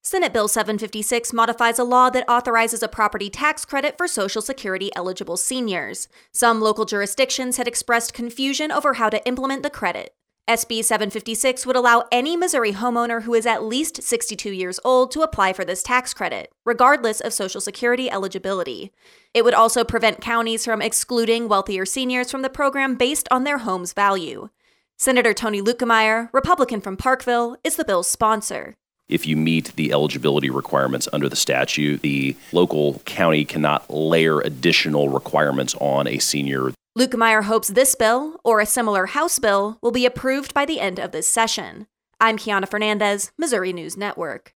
Senate Bill 756 modifies a law that authorizes a property tax credit for Social Security eligible seniors. Some local jurisdictions had expressed confusion over how to implement the credit. SB 756 would allow any Missouri homeowner who is at least 62 years old to apply for this tax credit, regardless of Social Security eligibility. It would also prevent counties from excluding wealthier seniors from the program based on their home's value. Senator Tony Luetkemeyer, Republican from Parkville, is the bill's sponsor. If you meet the eligibility requirements under the statute, the local county cannot layer additional requirements on a senior. Luetkemeyer hopes this bill, or a similar House bill, will be approved by the end of this session. I'm Kiana Fernandez, Missouri News Network.